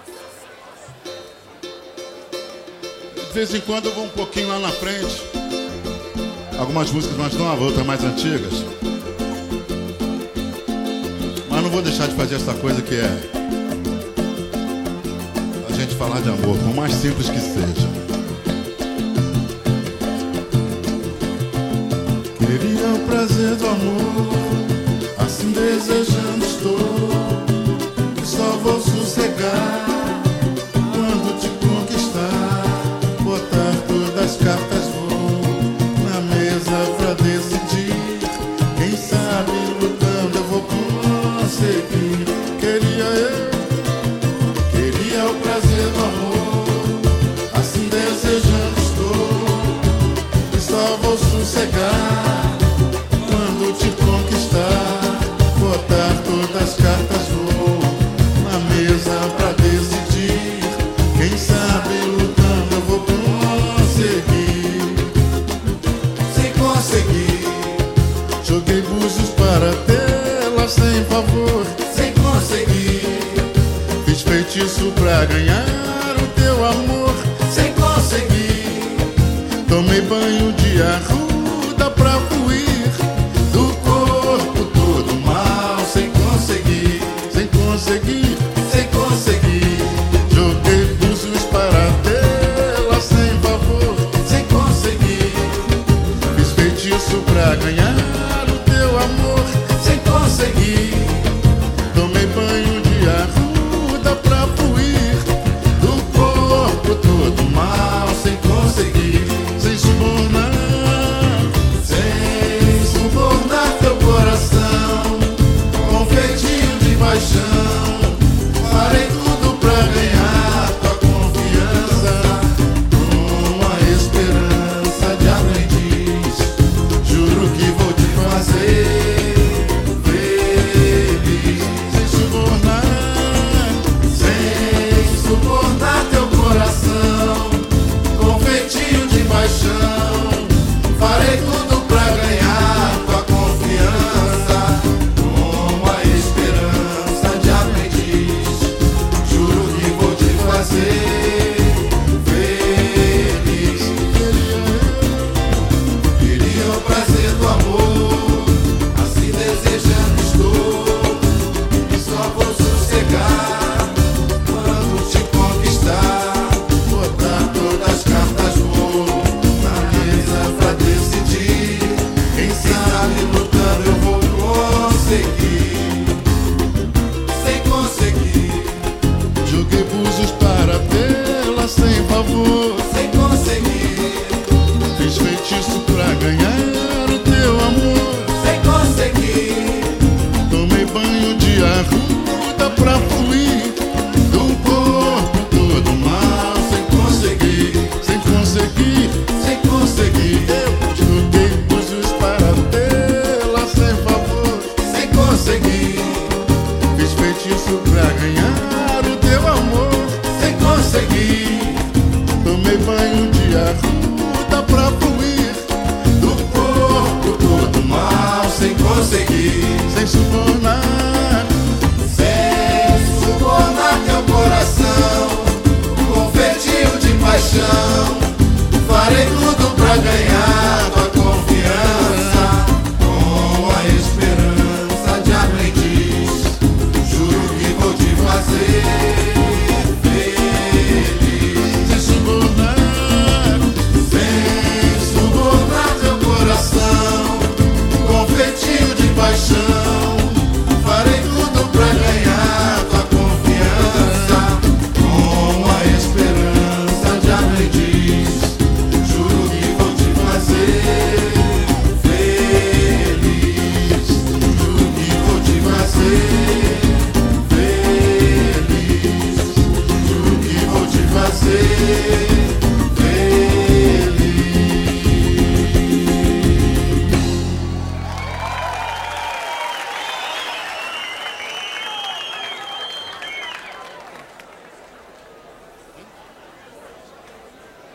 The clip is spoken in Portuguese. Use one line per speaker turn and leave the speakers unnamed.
De vez em quando eu vou um pouquinho lá na frente. Algumas músicas mais novas, outras mais antigas. Mas não vou deixar de fazer essa coisa que é a gente falar de amor, por mais simples que seja. Queria o prazer do amor, assim desejando estou, que só vou sossegar quando te conquistar, botar todas as cartas vou na mesa pra decidir. Quem sabe lutando eu vou conseguir. Queria o prazer do amor, assim desejando estou, que só vou sossegar quando te conquistar, botar todas as cartas vou na mesa pra decidir. Quem sabe lutando eu vou conseguir. Sem conseguir, joguei búzios para tê-la sem favor. Sem conseguir, fiz feitiço pra ganhar o teu amor. Sem conseguir, tomei banho de arruda pra fluir do corpo todo mal. Sem conseguir, sem conseguir, sem conseguir, joguei búzios para tê-la sem favor. Sem conseguir, fiz feitiço pra ganhar o teu amor. Sem conseguir, tomei banho de arruda pra fluir do corpo todo mal. Sem conseguir, sem subornar teu coração com feitinho de paixão. Farei tudo pra ganhar tua confiança, uma esperança de aprendiz. Juro que vou te fazer feliz. Sem subornar teu coração com feitinho de paixão. Farei tudo pra ganhar tua confiança, uma esperança de aprendiz. Juro que vou te fazer feliz. Queria o prazer do amor, assim desejando estou, e só vou sossegar quando te conquistar, botar todas as cartas vou na mesa pra decidir. Quem sabe lutando eu vou conseguir. Sem conseguir, joguei búzios para tê-la sem favor. Sem conseguir, fiz feitiço pra ganhar o teu amor. Sem conseguir, tomei banho de arruda pra fluir do corpo todo mal. Sem conseguir, sem conseguir, sem conseguir, eu joguei búzios para tê-la sem favor. Sem conseguir, fiz feitiço pra ganhar o teu amor. Sem conseguir, tomei banho de arruda pra fluir do corpo todo mal. Sem conseguir, sem subornar